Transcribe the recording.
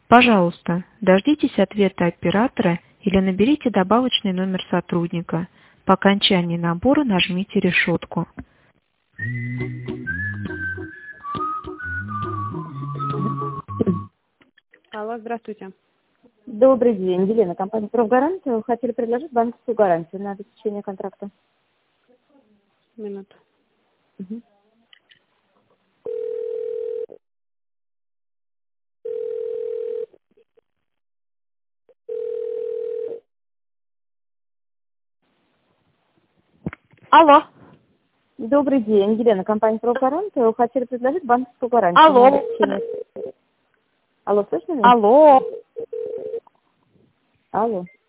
Пожалуйста, дождитесь ответа оператора или наберите добавочный номер сотрудника. По окончании набора нажмите решетку. Алло, здравствуйте. Добрый день, Елена, компания «Профгарантия». Хотели предложить банковскую гарантию на обеспечение контракта. Минуту. Мгм. Алло. Добрый день, Елена, компания «Профгарантия». Хотели предложить банковскую гарантию на Алло. обеспечение... Алло, слышно меня? Алло. Алло.